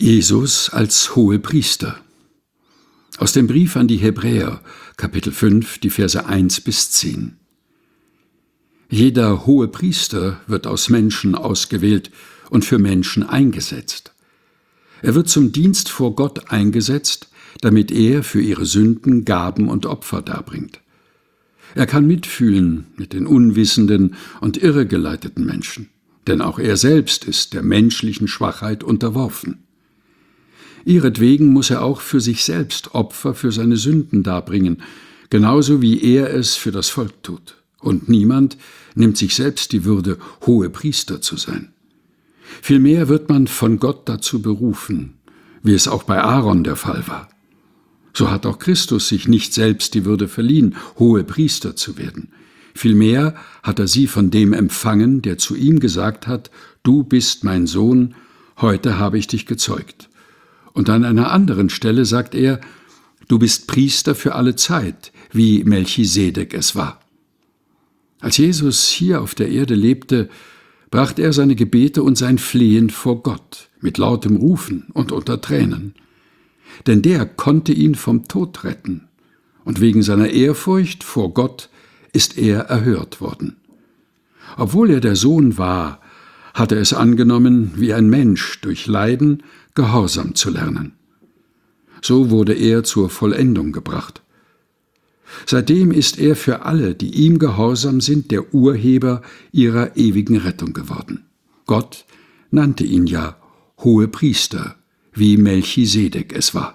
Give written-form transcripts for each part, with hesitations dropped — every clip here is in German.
Jesus als Hohepriester. Aus dem Brief an die Hebräer, Kapitel 5, die Verse 1 bis 10. Jeder Hohepriester wird aus Menschen ausgewählt und für Menschen eingesetzt. Er wird zum Dienst vor Gott eingesetzt, damit er für ihre Sünden Gaben und Opfer darbringt. Er kann mitfühlen mit den unwissenden und irregeleiteten Menschen, denn auch er selbst ist der menschlichen Schwachheit unterworfen. Ihretwegen muss er auch für sich selbst Opfer für seine Sünden darbringen, genauso wie er es für das Volk tut. Und niemand nimmt sich selbst die Würde, Hohepriester zu sein. Vielmehr wird man von Gott dazu berufen, wie es auch bei Aaron der Fall war. So hat auch Christus sich nicht selbst die Würde verliehen, Hohepriester zu werden. Vielmehr hat er sie von dem empfangen, der zu ihm gesagt hat: Du bist mein Sohn, heute habe ich dich gezeugt. Und an einer anderen Stelle sagt er: Du bist Priester für alle Zeit, wie Melchisedek es war. Als Jesus hier auf der Erde lebte, brachte er seine Gebete und sein Flehen vor Gott, mit lautem Rufen und unter Tränen. Denn der konnte ihn vom Tod retten, und wegen seiner Ehrfurcht vor Gott ist er erhört worden. Obwohl er der Sohn war, hat er es angenommen, wie ein Mensch durch Leiden Gehorsam zu lernen. So wurde er zur Vollendung gebracht. Seitdem ist er für alle, die ihm gehorsam sind, der Urheber ihrer ewigen Rettung geworden. Gott nannte ihn ja Hohepriester, wie Melchisedek es war.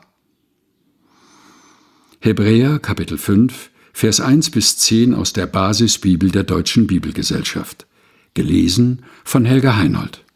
Hebräer Kapitel 5, Vers 1 bis 10 aus der Basisbibel der Deutschen Bibelgesellschaft. Gelesen von Helga Heinold.